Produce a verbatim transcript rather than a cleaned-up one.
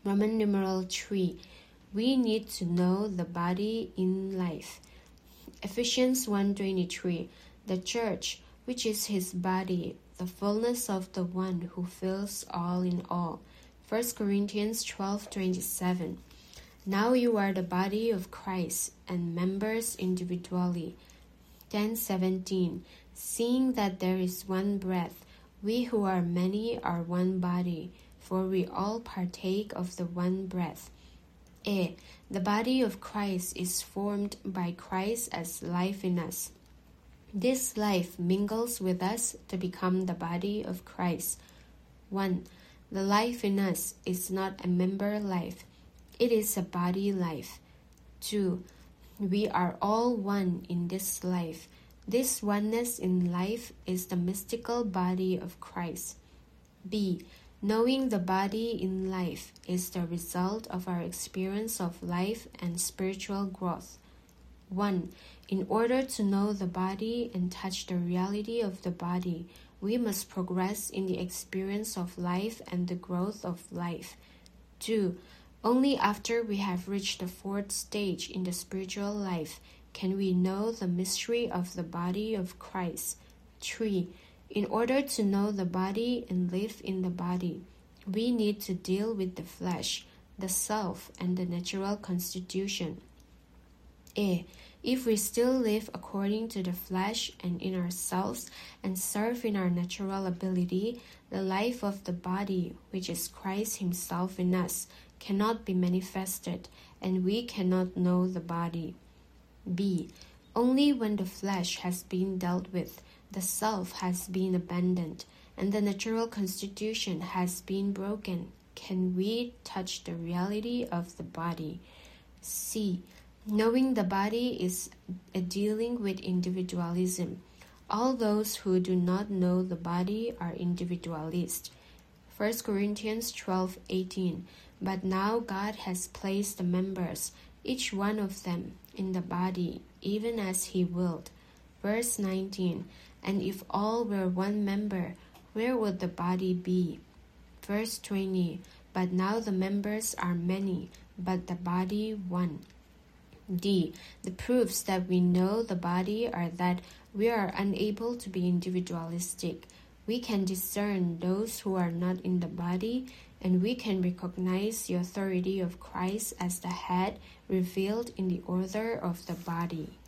Roman numeral three. We need to know the body in life. Ephesians one twenty-three. The church, which is his body, the fullness of the one who fills all in all. First Corinthians twelve twenty-seven. Now you are the body of Christ and members individually. ten seventeen. Seeing that there is one breath, we who are many are one body, for we all partake of the one breath. A. The body of Christ is formed by Christ as life in us. This life mingles with us to become the body of Christ. one. The life in us is not a member life. It is a body life. two. We are all one in this life. This oneness in life is the mystical body of Christ. B. Knowing the body in life is the result of our experience of life and spiritual growth. one. In order to know the body and touch the reality of the body, we must progress in the experience of life and the growth of life. two. Only after we have reached the fourth stage in the spiritual life can we know the mystery of the body of Christ. three. In order to know the body and live in the body, we need to deal with the flesh, the self, and the natural constitution. A. If we still live according to the flesh and in ourselves and serve in our natural ability, the life of the body, which is Christ himself in us, cannot be manifested, and we cannot know the body. B. Only when the flesh has been dealt with, the self has been abandoned, and the natural constitution has been broken, can we touch the reality of the body. C. Knowing the body is a dealing with individualism. All those who do not know the body are individualists. First Corinthians twelve eighteen. But now God has placed the members, each one of them, in the body, even as he willed. Verse nineteen. And if all were one member, where would the body be? Verse twenty. But now the members are many, but the body one. D. The proofs that we know the body are that we are unable to be individualistic. We can discern those who are not in the body, and we can recognize the authority of Christ as the head revealed in the order of the body.